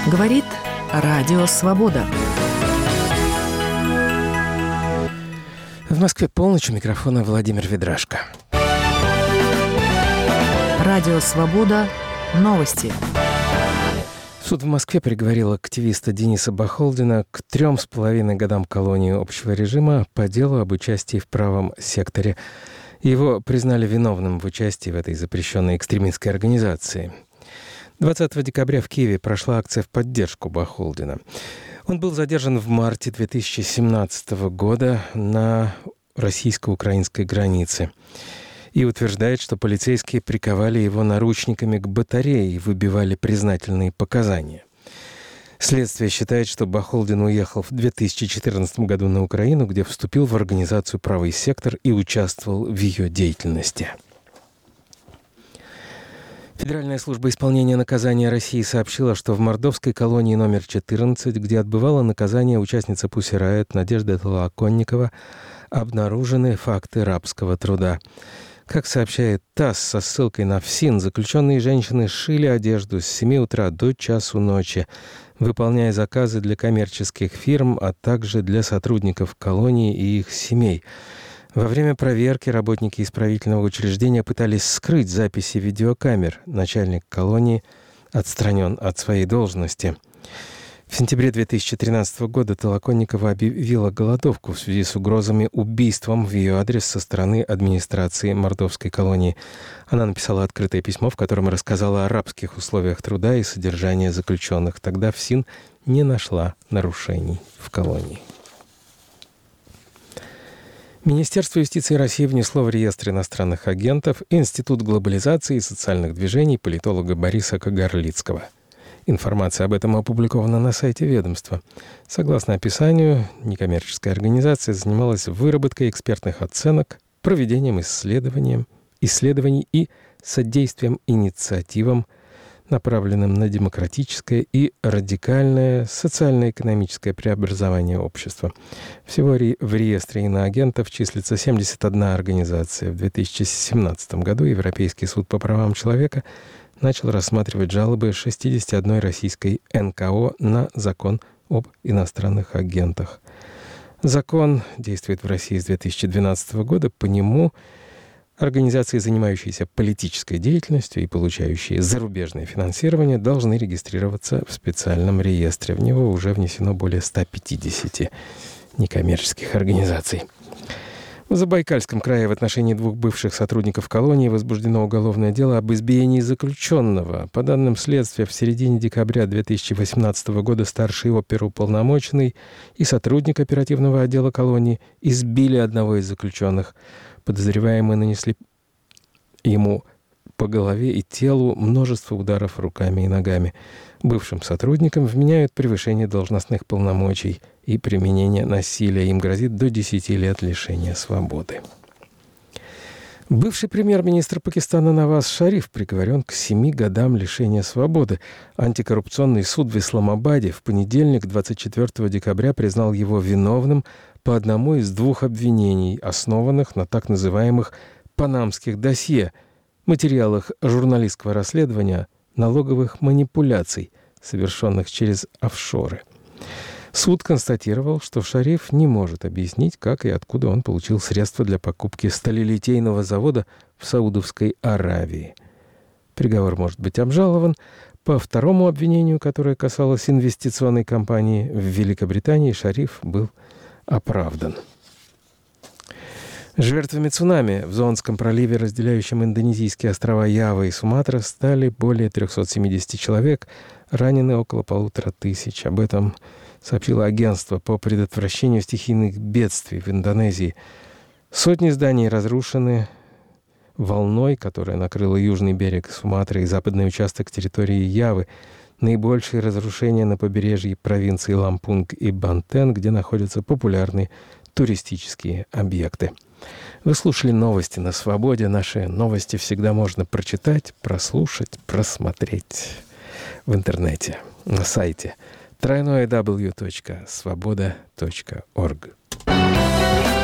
Говорит Радио Свобода. В Москве полночь, у микрофона Владимир Ведрашко. Радио Свобода. Новости. Суд в Москве приговорил активиста Дениса Бахолдина к 3,5 годам колонии общего режима по делу об участии в правом секторе. Его признали виновным в участии в этой запрещенной экстремистской организации. 20 декабря в Киеве прошла акция в поддержку Бахолдина. Он был задержан в марте 2017 года на российско-украинской границе и утверждает, что полицейские приковали его наручниками к батарее и выбивали признательные показания. Следствие считает, что Бахолдин уехал в 2014 году на Украину, где вступил в организацию «Правый сектор» и участвовал в ее деятельности. Федеральная служба исполнения наказания России сообщила, что в мордовской колонии номер 14, где отбывала наказание участница Pussy Riot Надежда Толоконникова, обнаружены факты рабского труда. Как сообщает ТАСС со ссылкой на ФСИН, заключенные женщины шили одежду с 7 утра до часу ночи, выполняя заказы для коммерческих фирм, а также для сотрудников колонии и их семей. Во время проверки работники исправительного учреждения пытались скрыть записи видеокамер. Начальник колонии отстранен от своей должности. В сентябре 2013 года Толоконникова объявила голодовку в связи с угрозами убийством в ее адрес со стороны администрации мордовской колонии. Она написала открытое письмо, в котором рассказала о рабских условиях труда и содержании заключенных. Тогда ФСИН не нашла нарушений в колонии. Министерство юстиции России внесло в реестр иностранных агентов Институт глобализации и социальных движений политолога Бориса Кагарлицкого. Информация об этом опубликована на сайте ведомства. Согласно описанию, некоммерческая организация занималась выработкой экспертных оценок, проведением исследований и содействием инициативам, направленным на демократическое и радикальное социально-экономическое преобразование общества. Всего в реестре иноагентов числится 71 организация. В 2017 году Европейский суд по правам человека начал рассматривать жалобы 61 российской НКО на закон об иностранных агентах. Закон действует в России с 2012 года. По нему организации, занимающиеся политической деятельностью и получающие зарубежное финансирование, должны регистрироваться в специальном реестре. В него уже внесено более 150 некоммерческих организаций. В Забайкальском крае в отношении 2 бывших сотрудников колонии возбуждено уголовное дело об избиении заключенного. По данным следствия, в середине декабря 2018 года старший оперуполномоченный и сотрудник оперативного отдела колонии избили одного из заключенных. Подозреваемые нанесли ему по голове и телу множество ударов руками и ногами. Бывшим сотрудникам вменяют превышение должностных полномочий и применение насилия. Им грозит до 10 лет лишения свободы. Бывший премьер-министр Пакистана Наваз Шариф приговорен к 7 годам лишения свободы. Антикоррупционный суд в Исламабаде в понедельник, 24 декабря, признал его виновным по одному из 2 обвинений, основанных на так называемых «панамских досье», материалах журналистского расследования налоговых манипуляций, совершенных через офшоры. Суд констатировал, что Шариф не может объяснить, как и откуда он получил средства для покупки сталелитейного завода в Саудовской Аравии. Приговор может быть обжалован. По 2-му обвинению, которое касалось инвестиционной компании в Великобритании, Шариф был оправдан. Жертвами цунами в Зондском проливе, разделяющем индонезийские острова Ява и Суматра, стали более 370 человек, ранены около 1500. Об этом сообщило агентство по предотвращению стихийных бедствий в Индонезии. Сотни зданий разрушены волной, которая накрыла южный берег Суматры и западный участок территории Явы. Наибольшие разрушения на побережье провинций Лампунг и Бантен, где находятся популярные туристические объекты. Вы слушали новости на Свободе. Наши новости всегда можно прочитать, прослушать, просмотреть в интернете, на сайте www.svoboda.org.